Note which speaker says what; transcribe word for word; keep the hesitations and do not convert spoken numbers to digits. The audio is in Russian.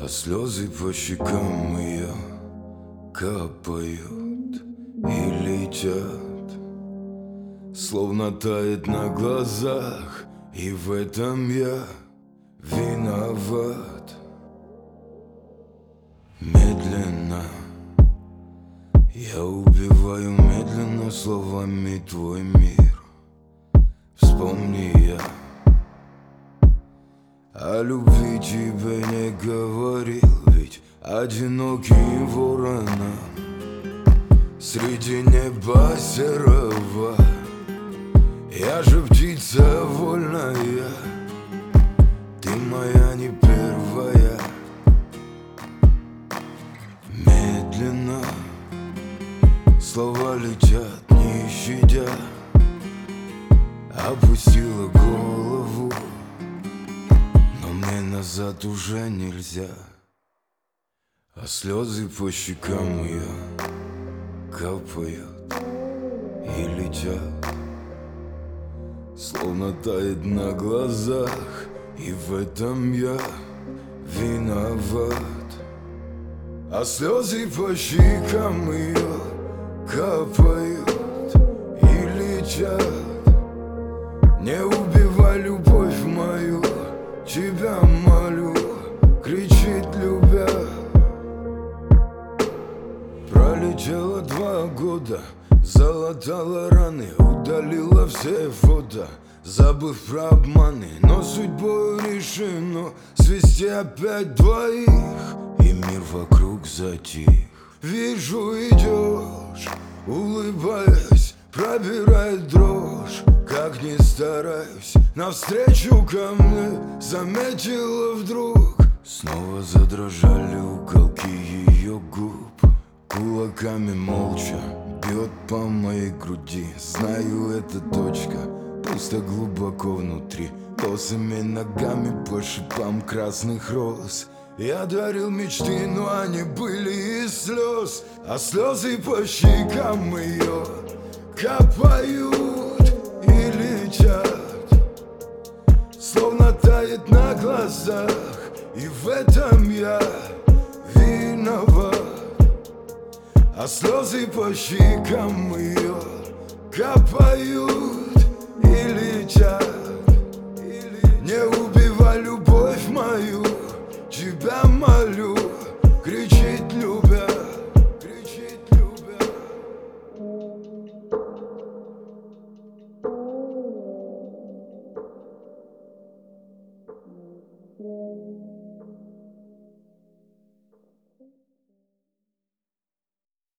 Speaker 1: А слезы по щекам ее капают и летят, словно тает на глазах, и в этом я виноват. Медленно я убиваю медленно словами твой мир. Вспомни, я о любви тебе не говорил, ведь одиноким вороном среди неба серого я же птица вольная, ты моя не первая. Медленно слова летят, не щадя, опустила голову, но мне назад уже нельзя. А слезы по щекам ее капают и летят, словно тает на глазах, и в этом я виноват. А слезы по щекам ее капают и летят. Не убивай любовь мою, тебя молю, кричит любя. Пролетело два года, залатала раны, удалила все фото, забыв про обманы. Но судьбой решено свести опять двоих, и мир вокруг затих. Вижу, идешь, улыбаясь, пробирает дрожь. Как ни стараюсь, навстречу ко мне заметила вдруг. Снова задрожали уголки ее губ, кулаками молча бьет по моей груди. Знаю, это точка, пусто глубоко внутри. Босыми ногами по шипам красных роз я дарил мечты, но они были из слез. А слезы по щекам ее капают и летят, словно тает на глазах, и в этом я виноват. А слезы по щекам ее капают и летят.